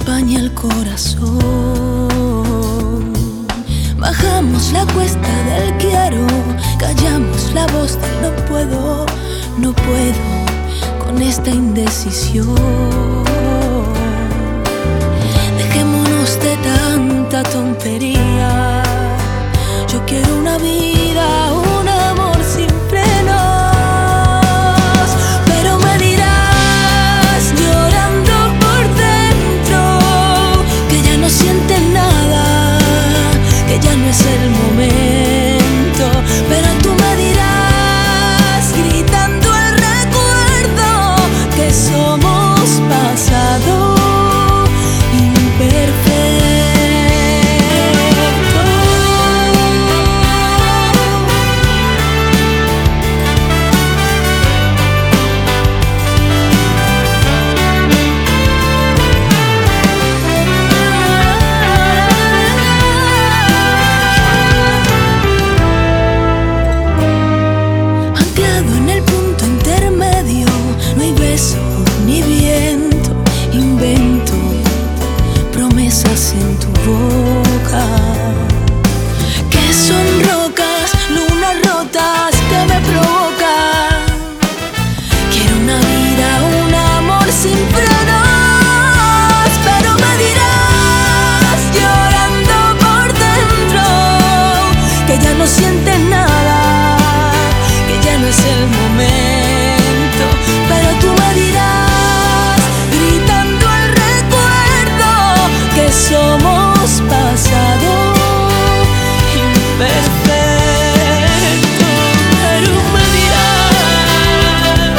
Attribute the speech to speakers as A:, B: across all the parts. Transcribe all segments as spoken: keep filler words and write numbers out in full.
A: empaña el corazón. Bajamos la cuesta del quiero, callamos la voz del no puedo, no puedo con esta indecisión. Dejémonos de tanta tontería. Yo quiero una vida, un amor sin frenos. Pero me dirás llorando por dentro que ya no sientes nada, que ya no es el momento. Pero tú me dirás gritando el recuerdo que somos pasado imperfecto. Ni viento, invento promesas en tu boca que son rocas, lunas rotas que me provocan. Quiero una vida, un amor sin frenos. Pero me dirás llorando por dentro que ya no sientes nada, que ya no es el momento. Pero tú me dirás gritando el recuerdo que somos pasado imperfecto. Pero me dirás,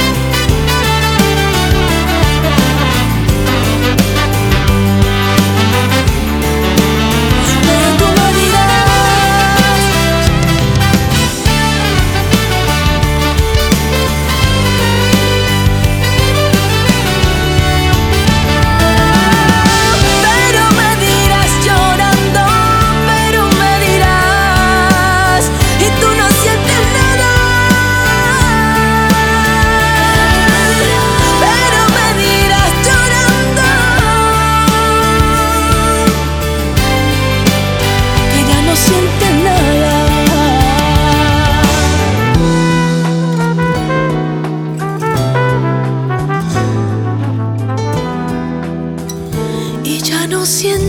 A: pero tú me dirás. Y ya no siento